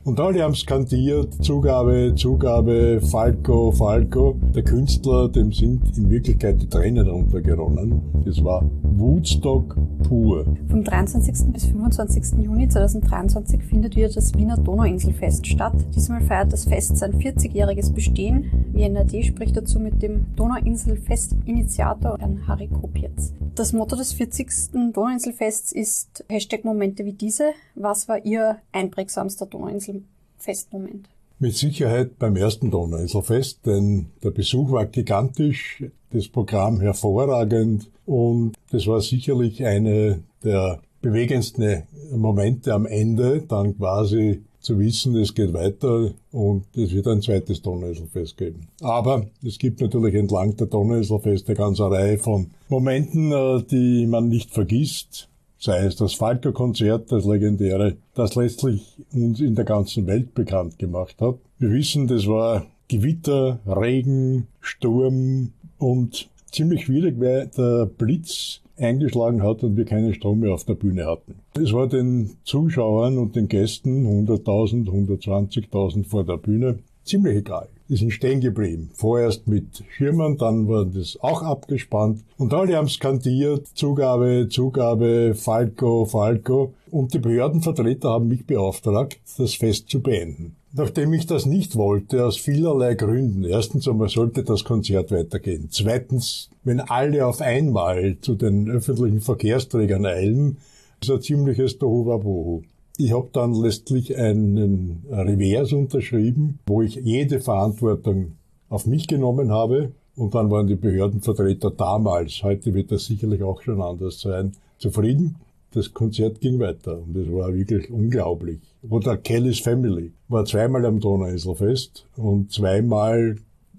Und alle haben skandiert, Zugabe, Zugabe, Falco, Falco. Der Künstler, dem sind in Wirklichkeit die Tränen runtergeronnen. Das war Woodstock pur. Vom 23. bis 25. Juni 2023 findet wieder das Wiener Donauinselfest statt. Diesmal feiert das Fest sein 40-jähriges Bestehen. WNRD spricht dazu mit dem Donauinselfest-Initiator Harry Kopietz. Das Motto des 40. Donauinselfests ist #Momente wie diese. Was war Ihr einprägsamster Donauinselfestmoment? Mit Sicherheit beim ersten Donauinselfest, denn der Besuch war gigantisch, das Programm hervorragend und das war sicherlich eine der bewegendsten Momente am Ende, dann quasi zu wissen, es geht weiter und es wird ein zweites Donauinselfest geben. Aber es gibt natürlich entlang der Donauinselfeste eine ganze Reihe von Momenten, die man nicht vergisst. Sei es das Falco-Konzert, das legendäre, das letztlich uns in der ganzen Welt bekannt gemacht hat. Wir wissen, das war Gewitter, Regen, Sturm und ziemlich schwierig, weil der Blitz eingeschlagen hat und wir keinen Strom mehr auf der Bühne hatten. Es war den Zuschauern und den Gästen, 100.000, 120.000 vor der Bühne, ziemlich egal. Die sind stehen geblieben. Vorerst mit Schirmern, dann war das auch abgespannt. Und alle haben skandiert, Zugabe, Zugabe, Falco, Falco. Und die Behördenvertreter haben mich beauftragt, das Fest zu beenden. Nachdem ich das nicht wollte, aus vielerlei Gründen. Erstens einmal sollte das Konzert weitergehen. Zweitens, wenn alle auf einmal zu den öffentlichen Verkehrsträgern eilen, ist ein ziemliches Tohuwabohu. Ich habe dann letztlich einen Revers unterschrieben, wo ich jede Verantwortung auf mich genommen habe. Und dann waren die Behördenvertreter damals, heute wird das sicherlich auch schon anders sein, zufrieden. Das Konzert ging weiter und es war wirklich unglaublich. Oder Kelly's Family war zweimal am Donauinselfest und zweimal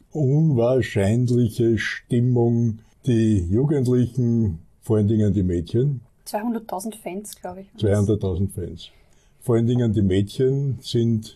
unwahrscheinliche Stimmung. Die Jugendlichen, vor allen Dingen die Mädchen. 200.000 Fans, glaube ich. 200.000 Fans. Vor allen Dingen die Mädchen sind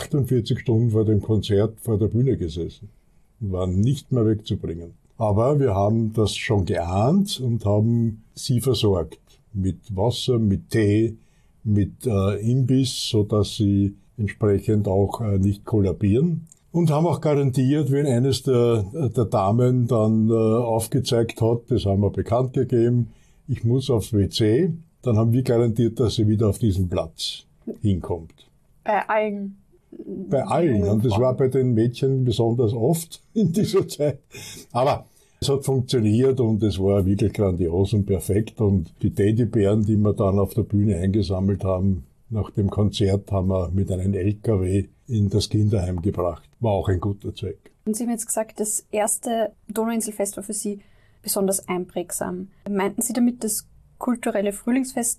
48 Stunden vor dem Konzert vor der Bühne gesessen und waren nicht mehr wegzubringen. Aber wir haben das schon geahnt und haben sie versorgt. Mit Wasser, mit Tee, mit Imbiss, so dass sie entsprechend auch nicht kollabieren. Und haben auch garantiert, wenn eines der Damen dann aufgezeigt hat, das haben wir bekannt gegeben, ich muss aufs WC, dann haben wir garantiert, dass sie wieder auf diesen Platz hinkommt. Bei allen. Bei allen. Und das war bei den Mädchen besonders oft in dieser Zeit. Aber es hat funktioniert und es war wirklich grandios und perfekt. Und die Teddybären, die wir dann auf der Bühne eingesammelt haben, nach dem Konzert haben wir mit einem LKW in das Kinderheim gebracht. War auch ein guter Zweck. Und Sie haben jetzt gesagt, das erste Donauinselfest war für Sie besonders einprägsam. Meinten Sie damit das kulturelle Frühlingsfest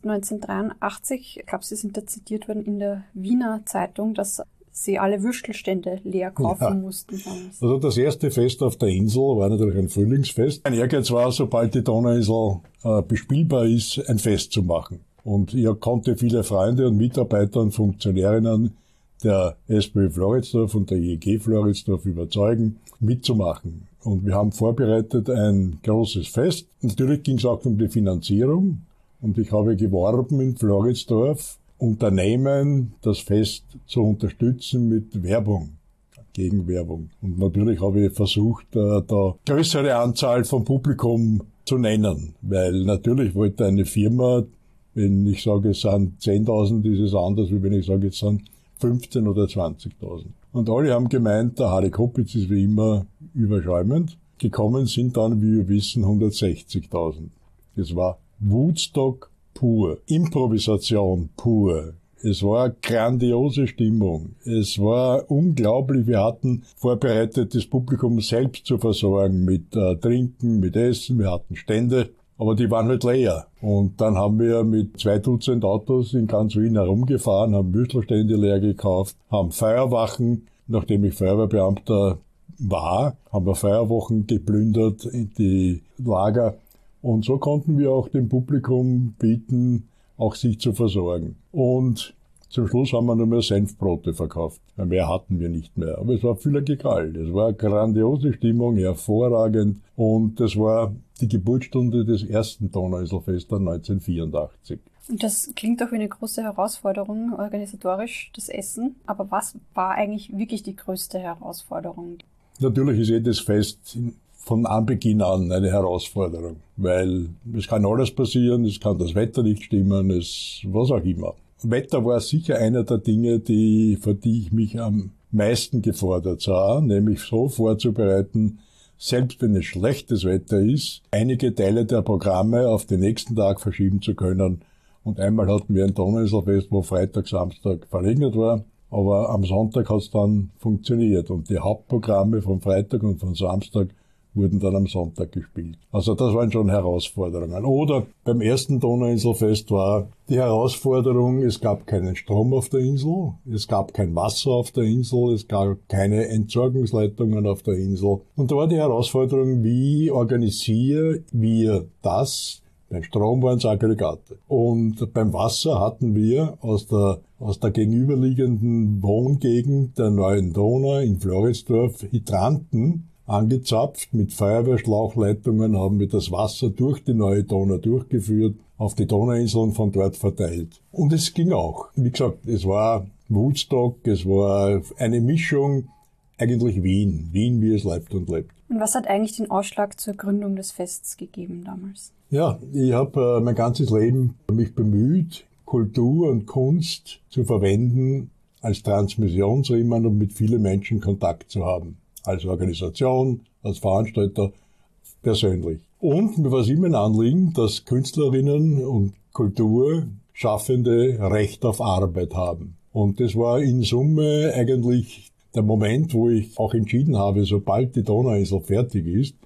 1983? Ich glaube, Sie sind da zitiert worden in der Wiener Zeitung, dass Sie alle Würstelstände leer kaufen mussten. Also das erste Fest auf der Insel war natürlich ein Frühlingsfest. Mein Ehrgeiz war, sobald die Donauinsel bespielbar ist, ein Fest zu machen. Und ich konnte viele Freunde und Mitarbeiter und Funktionärinnen der SPÖ Floridsdorf und der IEG Floridsdorf überzeugen, mitzumachen. Und wir haben vorbereitet ein großes Fest. Natürlich ging es auch um die Finanzierung. Und ich habe geworben in Floridsdorf, Unternehmen das Fest zu unterstützen mit Werbung, Gegenwerbung. Und natürlich habe ich versucht, da größere Anzahl von Publikum zu nennen. Weil natürlich wollte eine Firma, wenn ich sage, es sind 10.000, ist es anders, wie wenn ich sage, es sind 15.000 oder 20.000. Und alle haben gemeint, der Harry Kopietz ist wie immer überschäumend. Gekommen sind dann, wie wir wissen, 160.000. Das war Woodstock pur, Improvisation pur. Es war grandiose Stimmung. Es war unglaublich. Wir hatten vorbereitet, das Publikum selbst zu versorgen mit Trinken, mit Essen. Wir hatten Stände, aber die waren halt leer. Und dann haben wir mit 2 Dutzend Autos in ganz Wien herumgefahren, haben Würstelstände leer gekauft, haben Feuerwachen, nachdem ich Feuerwehrbeamter war, haben wir Feuerwachen geplündert in die Lager. Und so konnten wir auch dem Publikum bieten, auch sich zu versorgen. Und zum Schluss haben wir nur mehr Senfbrote verkauft. Mehr hatten wir nicht mehr. Aber es war völlig egal. Es war eine grandiose Stimmung, hervorragend. Und das war die Geburtsstunde des ersten Donauinselfestes 1984. Und das klingt doch wie eine große Herausforderung, organisatorisch, das Essen. Aber was war eigentlich wirklich die größte Herausforderung? Natürlich ist jedes Fest von Anbeginn an eine Herausforderung, weil es kann alles passieren, es kann das Wetter nicht stimmen, was auch immer. Wetter war sicher einer der Dinge, für die ich mich am meisten gefordert sah, nämlich so vorzubereiten, selbst wenn es schlechtes Wetter ist, einige Teile der Programme auf den nächsten Tag verschieben zu können. Und einmal hatten wir ein Donauinselfest, wo Freitag, Samstag verregnet war, aber am Sonntag hat es dann funktioniert und die Hauptprogramme von Freitag und von Samstag wurden dann am Sonntag gespielt. Also das waren schon Herausforderungen. Oder beim ersten Donauinselfest war die Herausforderung, es gab keinen Strom auf der Insel, es gab kein Wasser auf der Insel, es gab keine Entsorgungsleitungen auf der Insel. Und da war die Herausforderung, wie organisieren wir das? Beim Strom waren es Aggregate. Und beim Wasser hatten wir aus der gegenüberliegenden Wohngegend der Neuen Donau in Floridsdorf Hydranten angezapft. Mit Feuerwehrschlauchleitungen haben wir das Wasser durch die Neue Donau durchgeführt, auf die Donauinsel und von dort verteilt. Und es ging auch. Wie gesagt, es war Woodstock, es war eine Mischung, eigentlich Wien, wie es leibt und lebt. Und was hat eigentlich den Ausschlag zur Gründung des Fests gegeben damals? Ja, ich habe mein ganzes Leben mich bemüht, Kultur und Kunst zu verwenden als Transmissionsriemen und mit vielen Menschen Kontakt zu haben. Als Organisation, als Veranstalter, persönlich. Und mir war es immer ein Anliegen, dass Künstlerinnen und Kulturschaffende Recht auf Arbeit haben. Und das war in Summe eigentlich der Moment, wo ich auch entschieden habe, sobald die Donauinsel fertig ist,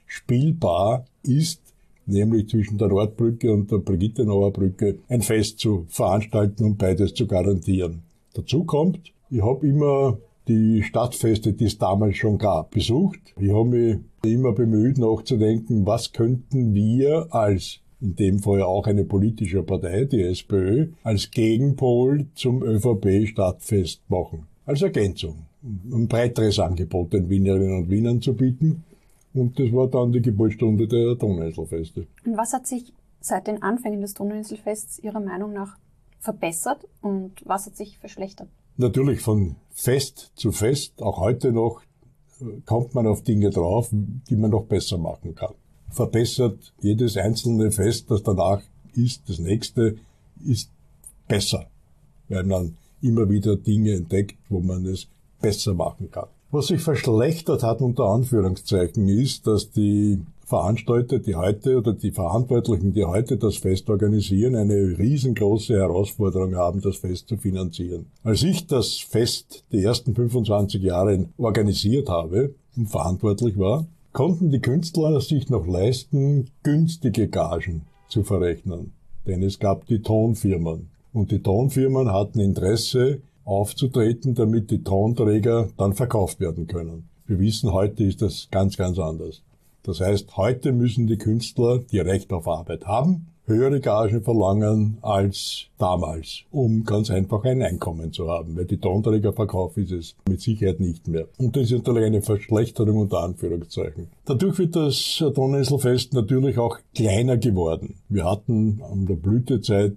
spielbar ist, nämlich zwischen der Nordbrücke und der Brigittenauer Brücke, ein Fest zu veranstalten und beides zu garantieren. Dazu kommt, ich habe immer die Stadtfeste, die es damals schon gab, besucht. Ich habe mich immer bemüht, nachzudenken, was könnten wir als, in dem Fall auch eine politische Partei, die SPÖ, als Gegenpol zum ÖVP-Stadtfest machen. Als Ergänzung, ein breiteres Angebot den Wienerinnen und Wienern zu bieten. Und das war dann die Geburtsstunde der Donauinselfeste. Und was hat sich seit den Anfängen des Donauinselfests Ihrer Meinung nach verbessert und was hat sich verschlechtert? Natürlich von Fest zu Fest, auch heute noch, kommt man auf Dinge drauf, die man noch besser machen kann. Verbessert jedes einzelne Fest, das danach ist, das nächste, ist besser, weil man immer wieder Dinge entdeckt, wo man es besser machen kann. Was sich verschlechtert hat, unter Anführungszeichen, ist, dass die Veranstalter, die Verantwortlichen, die heute das Fest organisieren, eine riesengroße Herausforderung haben, das Fest zu finanzieren. Als ich das Fest die ersten 25 Jahre organisiert habe und verantwortlich war, konnten die Künstler sich noch leisten, günstige Gagen zu verrechnen. Denn es gab die Tonfirmen. Und die Tonfirmen hatten Interesse, aufzutreten, damit die Tonträger dann verkauft werden können. Wir wissen, heute ist das ganz, ganz anders. Das heißt, heute müssen die Künstler, die Recht auf Arbeit haben, höhere Gagen verlangen als damals, um ganz einfach ein Einkommen zu haben. Weil die Tonträgerverkauf ist es mit Sicherheit nicht mehr. Und das ist natürlich eine Verschlechterung unter Anführungszeichen. Dadurch wird das Donauinselfest natürlich auch kleiner geworden. Wir hatten an der Blütezeit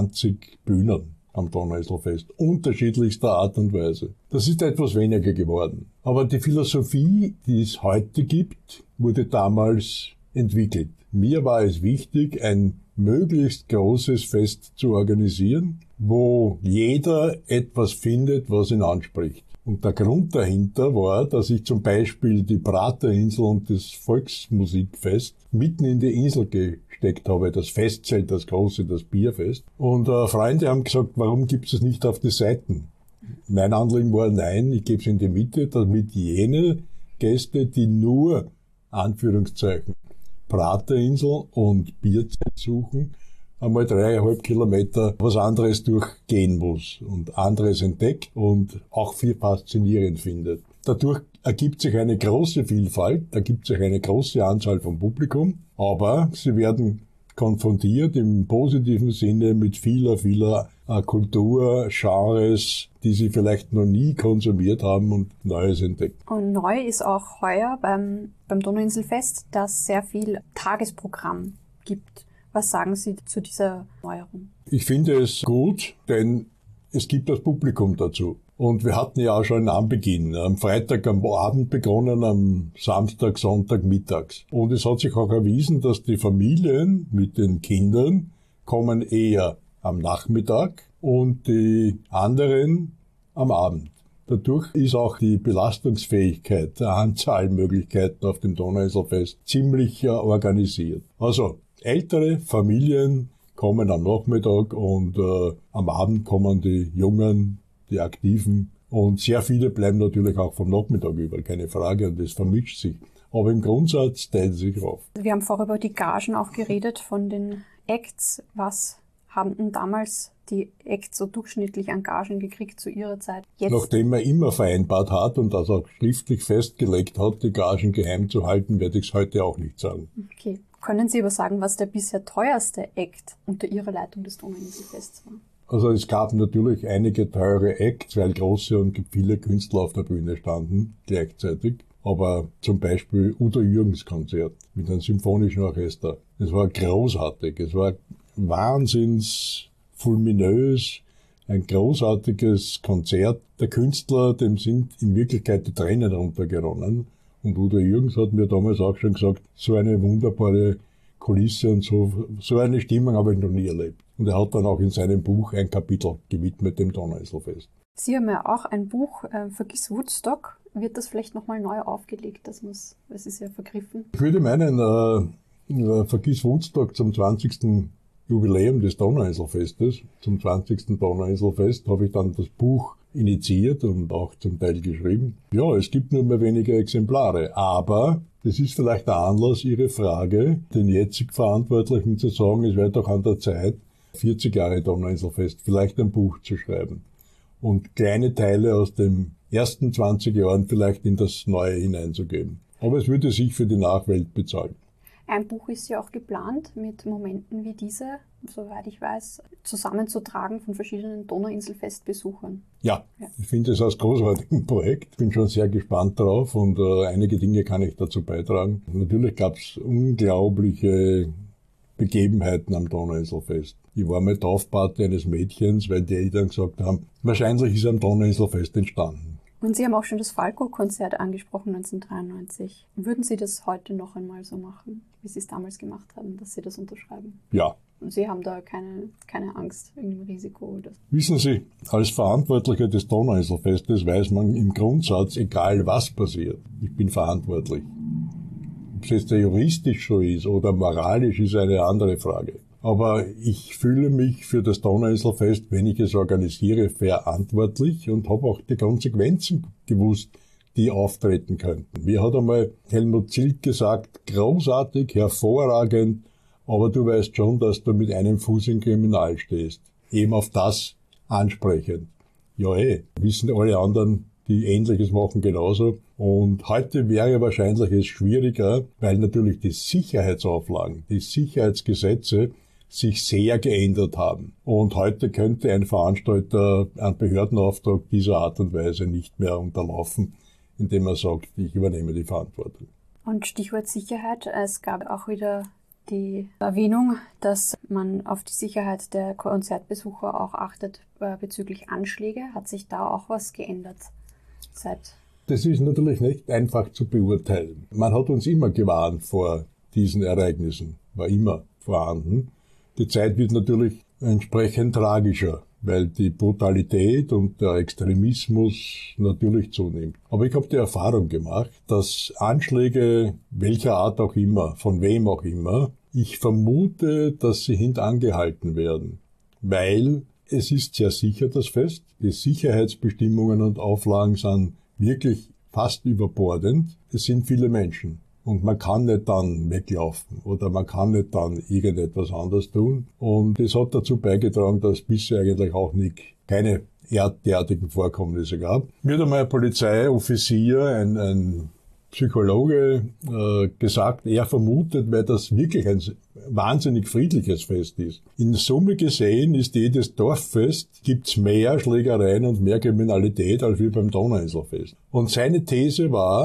20 Bühnen am Donauinselfest, unterschiedlichster Art und Weise. Das ist etwas weniger geworden. Aber die Philosophie, die es heute gibt, wurde damals entwickelt. Mir war es wichtig, ein möglichst großes Fest zu organisieren, wo jeder etwas findet, was ihn anspricht. Und der Grund dahinter war, dass ich zum Beispiel die Praterinsel und das Volksmusikfest mitten in die Insel gesteckt habe, das Festzelt, das große, das Bierfest. Und Freunde haben gesagt, warum gibt es es nicht auf die Seiten? Mein Anliegen war, nein, ich gebe es in die Mitte, damit jene Gäste, die nur, Anführungszeichen, Praterinsel und Bierzelt suchen, einmal 3,5 Kilometer was anderes durchgehen muss und anderes entdeckt und auch viel faszinierend findet. Dadurch ergibt sich eine große Vielfalt, ergibt sich eine große Anzahl von Publikum, aber sie werden konfrontiert im positiven Sinne mit vieler Kultur, Genres, die sie vielleicht noch nie konsumiert haben und Neues entdeckt. Und neu ist auch heuer beim Donauinselfest, dass sehr viel Tagesprogramm gibt. Was sagen Sie zu dieser Neuerung? Ich finde es gut, denn es gibt das Publikum dazu. Und wir hatten ja auch schon einen Anbeginn. Am Freitag am Abend begonnen, am Samstag, Sonntag mittags. Und es hat sich auch erwiesen, dass die Familien mit den Kindern kommen eher am Nachmittag und die anderen am Abend. Dadurch ist auch die Belastungsfähigkeit der Anzahlmöglichkeiten auf dem Donauinselfest ziemlich organisiert. Also ältere Familien kommen am Nachmittag und am Abend kommen die Jungen, die Aktiven, und sehr viele bleiben natürlich auch vom Nachmittag über, keine Frage, und das vermischt sich. Aber im Grundsatz teilt sich auf. Wir haben vorher über die Gagen auch geredet von den Acts. Was haben denn damals die Acts so durchschnittlich an Gagen gekriegt zu ihrer Zeit? Jetzt? Nachdem man immer vereinbart hat und das auch schriftlich festgelegt hat, die Gagen geheim zu halten, werde ich es heute auch nicht sagen. Okay. Können Sie aber sagen, was der bisher teuerste Act unter Ihrer Leitung des Donauinselfests war? Also es gab natürlich einige teure Acts, weil große und viele Künstler auf der Bühne standen gleichzeitig. Aber zum Beispiel Udo Jürgens Konzert mit einem symphonischen Orchester. Es war großartig. Es war wahnsinns fulminös, ein großartiges Konzert. Der Künstler, dem sind in Wirklichkeit die Tränen runtergeronnen. Und Udo Jürgens hat mir damals auch schon gesagt, so eine wunderbare Kulisse und so eine Stimmung habe ich noch nie erlebt. Und er hat dann auch in seinem Buch ein Kapitel gewidmet dem Donauinselfest. Sie haben ja auch ein Buch, Vergiss Woodstock. Wird das vielleicht nochmal neu aufgelegt? Das ist ja vergriffen. Ich würde meinen, Vergiss Woodstock zum 20. Jubiläum des Donauinselfestes, zum 20. Donauinselfest, habe ich dann das Buch initiiert und auch zum Teil geschrieben. Ja, es gibt nur mehr wenige Exemplare, aber das ist vielleicht der Anlass, Ihre Frage, den jetzig Verantwortlichen zu sagen, es wäre doch an der Zeit, 40 Jahre Donauinselfest, vielleicht ein Buch zu schreiben und kleine Teile aus den ersten 20 Jahren vielleicht in das Neue hineinzugeben. Aber es würde sich für die Nachwelt bezahlen. Ein Buch ist ja auch geplant, mit Momenten wie diese, soweit ich weiß, zusammenzutragen von verschiedenen Donauinselfestbesuchern. Ja, ich finde es als großartigen Projekt. Bin schon sehr gespannt drauf und einige Dinge kann ich dazu beitragen. Natürlich gab es unglaubliche Begebenheiten am Donauinselfest. Ich war mal Taufpate eines Mädchens, weil die Eltern gesagt haben, wahrscheinlich ist am Donauinselfest entstanden. Und Sie haben auch schon das Falco-Konzert angesprochen, 1993. Würden Sie das heute noch einmal so machen, wie Sie es damals gemacht haben, dass Sie das unterschreiben? Ja. Und Sie haben da keine Angst, irgendein Risiko? Oder? Wissen Sie, als Verantwortlicher des Donauinselfestes weiß man im Grundsatz, egal was passiert, ich bin verantwortlich. Ob es jetzt juristisch so ist oder moralisch, ist eine andere Frage. Aber ich fühle mich für das Donauinselfest, wenn ich es organisiere, verantwortlich und habe auch die Konsequenzen gewusst, die auftreten könnten. Mir hat einmal Helmut Zilk gesagt, großartig, hervorragend, aber du weißt schon, dass du mit einem Fuß im Kriminal stehst. Eben auf das ansprechend. Ja, wissen alle anderen, die Ähnliches machen, genauso. Und heute wäre wahrscheinlich es schwieriger, weil natürlich die Sicherheitsauflagen, die Sicherheitsgesetze sich sehr geändert haben. Und heute könnte ein Veranstalter einen Behördenauftrag dieser Art und Weise nicht mehr unterlaufen, indem er sagt, ich übernehme die Verantwortung. Und Stichwort Sicherheit, es gab auch wieder die Erwähnung, dass man auf die Sicherheit der Konzertbesucher auch achtet bezüglich Anschläge. Hat sich da auch was geändert seit? Das ist natürlich nicht einfach zu beurteilen. Man hat uns immer gewarnt vor diesen Ereignissen, war immer vorhanden. Die Zeit wird natürlich entsprechend tragischer, weil die Brutalität und der Extremismus natürlich zunimmt. Aber ich habe die Erfahrung gemacht, dass Anschläge welcher Art auch immer, von wem auch immer, ich vermute, dass sie hintangehalten werden, weil es ist sehr sicher, das Fest. Die Sicherheitsbestimmungen und Auflagen sind wirklich fast überbordend. Es sind viele Menschen. Und man kann nicht dann weglaufen oder man kann nicht dann irgendetwas anderes tun. Und das hat dazu beigetragen, dass es bisher eigentlich auch keine derartigen Vorkommnisse gab. Mir hat einmal ein Polizeioffizier, ein Psychologe, gesagt, er vermutet, weil das wirklich ein wahnsinnig friedliches Fest ist. In Summe gesehen ist jedes Dorffest, gibt's mehr Schlägereien und mehr Kriminalität als wie beim Donauinselfest. Und seine These war,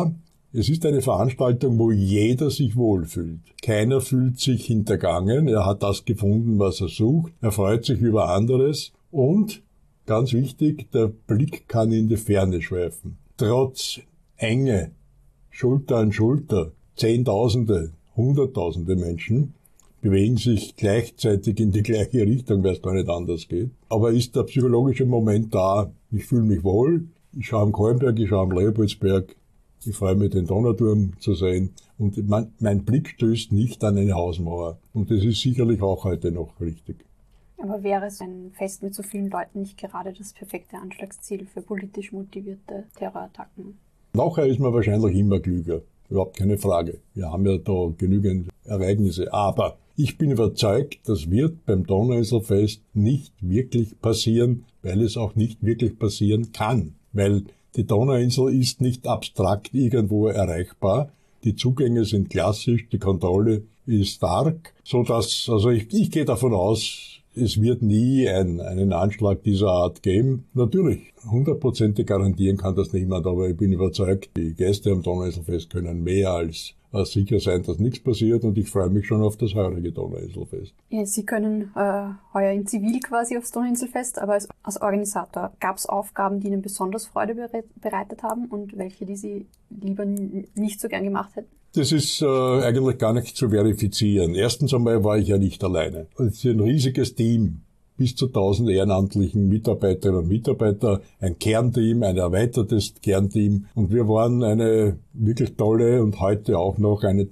Es ist eine Veranstaltung, wo jeder sich wohlfühlt. Keiner fühlt sich hintergangen, er hat das gefunden, was er sucht, er freut sich über anderes und, ganz wichtig, der Blick kann in die Ferne schweifen. Trotz Enge, Schulter an Schulter, Zehntausende, Hunderttausende Menschen bewegen sich gleichzeitig in die gleiche Richtung, weil es gar nicht anders geht. Aber ist der psychologische Moment da, ich fühle mich wohl, ich schaue am Kolmberg, ich schaue am Leopoldsberg, ich freue mich, den Donauturm zu sehen und mein Blick stößt nicht an eine Hausmauer. Und das ist sicherlich auch heute noch richtig. Aber wäre so ein Fest mit so vielen Leuten nicht gerade das perfekte Anschlagsziel für politisch motivierte Terrorattacken? Nachher ist man wahrscheinlich immer klüger. Überhaupt keine Frage. Wir haben ja da genügend Ereignisse. Aber ich bin überzeugt, das wird beim Donauinselfest nicht wirklich passieren, weil es auch nicht wirklich passieren kann. Weil die Donauinsel ist nicht abstrakt irgendwo erreichbar. Die Zugänge sind klassisch, die Kontrolle ist stark, sodass, also ich gehe davon aus, es wird nie einen Anschlag dieser Art geben. Natürlich, 100% garantieren kann das niemand, aber ich bin überzeugt, die Gäste am Donauinselfest können mehr als sicher sein, dass nichts passiert und ich freue mich schon auf das heurige Donauinselfest. Ja, Sie können heuer in Zivil quasi aufs Donauinselfest, aber als Organisator gab es Aufgaben, die Ihnen besonders Freude bereitet haben und welche, die Sie lieber nicht so gern gemacht hätten? Das ist eigentlich gar nicht zu verifizieren. Erstens einmal war ich ja nicht alleine. Es ist ein riesiges Team, bis zu 1000 ehrenamtlichen Mitarbeiterinnen und Mitarbeiter, ein Kernteam, ein erweitertes Kernteam. Und wir waren eine wirklich tolle und heute auch noch ein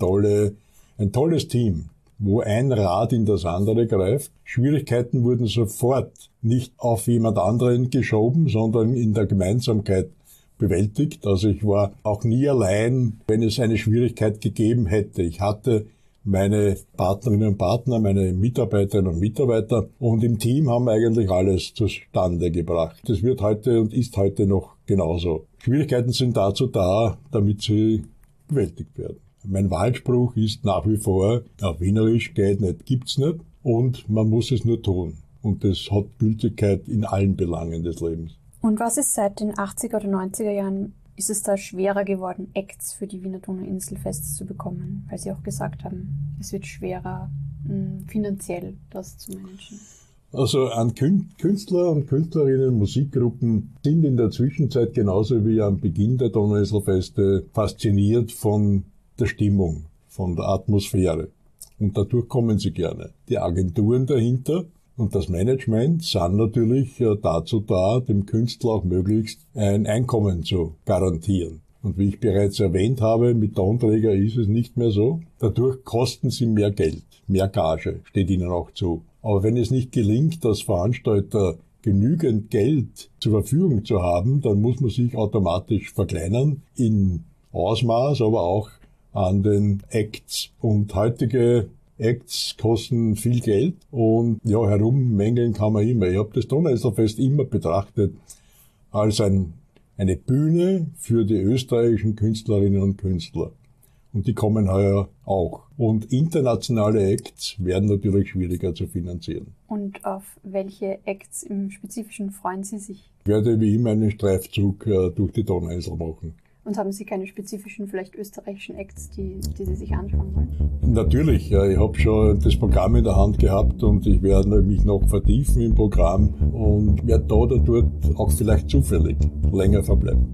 tolles Team, wo ein Rad in das andere greift. Schwierigkeiten wurden sofort nicht auf jemand anderen geschoben, sondern in der Gemeinsamkeit bewältigt. Also ich war auch nie allein, wenn es eine Schwierigkeit gegeben hätte. Ich hatte meine Partnerinnen und Partner, meine Mitarbeiterinnen und Mitarbeiter und im Team haben wir eigentlich alles zustande gebracht. Das wird heute und ist heute noch genauso. Schwierigkeiten sind dazu da, damit sie bewältigt werden. Mein Wahlspruch ist nach wie vor, auf Wienerisch geht nicht, gibt's nicht und man muss es nur tun. Und das hat Gültigkeit in allen Belangen des Lebens. Und was ist seit den 80er oder 90er Jahren, ist es da schwerer geworden, Acts für die Wiener Donauinselfests zu bekommen? Weil Sie auch gesagt haben, es wird schwerer, finanziell das zu managen. Also an Künstler und Künstlerinnen, Musikgruppen sind in der Zwischenzeit genauso wie am Beginn der Donauinselfeste fasziniert von der Stimmung, von der Atmosphäre. Und dadurch kommen sie gerne. Die Agenturen dahinter und das Management sind natürlich dazu da, dem Künstler auch möglichst ein Einkommen zu garantieren. Und wie ich bereits erwähnt habe, mit Tonträger ist es nicht mehr so. Dadurch kosten sie mehr Geld, mehr Gage, steht ihnen auch zu. Aber wenn es nicht gelingt, als Veranstalter genügend Geld zur Verfügung zu haben, dann muss man sich automatisch verkleinern in Ausmaß, aber auch an den Acts. Und heutige Acts kosten viel Geld und ja, herummängeln kann man immer. Ich habe das Donauinselfest immer betrachtet als eine Bühne für die österreichischen Künstlerinnen und Künstler. Und die kommen heuer auch. Und internationale Acts werden natürlich schwieriger zu finanzieren. Und auf welche Acts im Spezifischen freuen Sie sich? Ich werde wie immer einen Streifzug durch die Donauinsel machen. Und haben Sie keine spezifischen, vielleicht österreichischen Acts, die Sie sich anschauen wollen? Natürlich, ja, ich habe schon das Programm in der Hand gehabt und ich werde mich noch vertiefen im Programm und werde da oder dort auch vielleicht zufällig länger verbleiben.